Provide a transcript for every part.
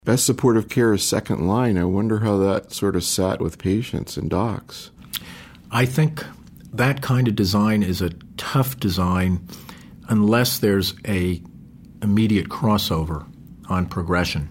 Best supportive care is second line. I wonder how that sort of sat with patients and docs. I think that kind of design is a tough design unless there's a immediate crossover on progression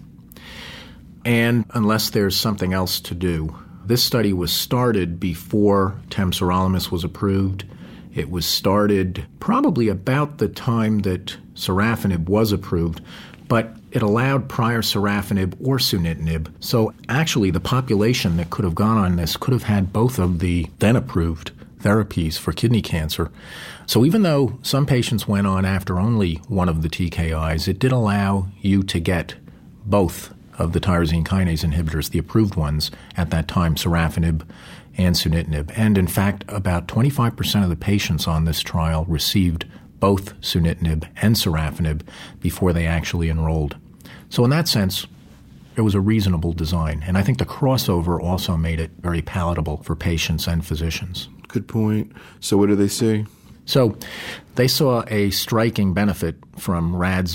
and unless there's something else to do. This study was started before temsirolimus was approved. It was started probably about the time that sorafenib was approved, but it allowed prior sorafenib or sunitinib. So actually the population that could have gone on this could have had both of the then approved therapies for kidney cancer. So even though some patients went on after only one of the TKIs, it did allow you to get both of the tyrosine kinase inhibitors, the approved ones at that time, sorafenib and sunitinib. And in fact, about 25% of the patients on this trial received both sunitinib and sorafenib before they actually enrolled. So in that sense, it was a reasonable design. And I think the crossover also made it very palatable for patients and physicians. Good point. So what do they say? So they saw a striking benefit from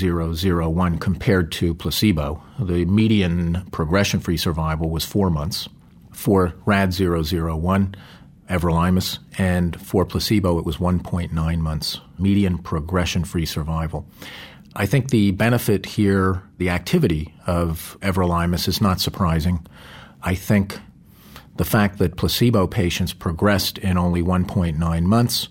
RAD-001 compared to placebo. The median progression-free survival was 4 months for RAD-001, everolimus, and for placebo it was 1.9 months, median progression-free survival. I think the benefit here, the activity of everolimus is not surprising. I think the fact that placebo patients progressed in only 1.9 months,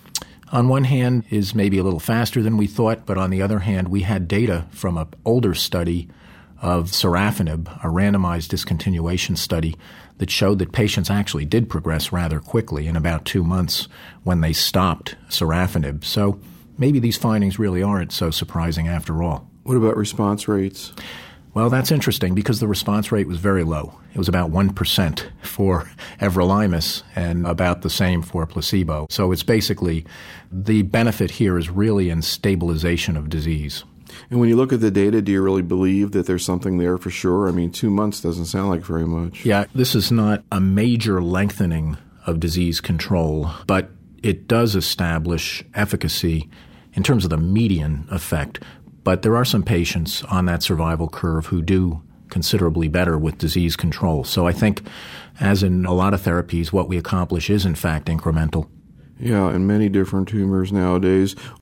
on one hand, is maybe a little faster than we thought, but on the other hand, we had data from an older study of sorafenib, a randomized discontinuation study, that showed that patients actually did progress rather quickly in about 2 months when they stopped sorafenib. So maybe these findings really aren't so surprising after all. What about response rates? Well, that's interesting because the response rate was very low. It was about 1% for everolimus and about the same for placebo. So it's basically the benefit here is really in stabilization of disease. And when you look at the data, do you really believe that there's something there for sure? I mean, 2 months doesn't sound like very much. Yeah, this is not a major lengthening of disease control, but it does establish efficacy in terms of the median effect. But there are some patients on that survival curve who do considerably better with disease control. So I think, as in a lot of therapies, what we accomplish is in fact incremental. Yeah, in many different tumors nowadays.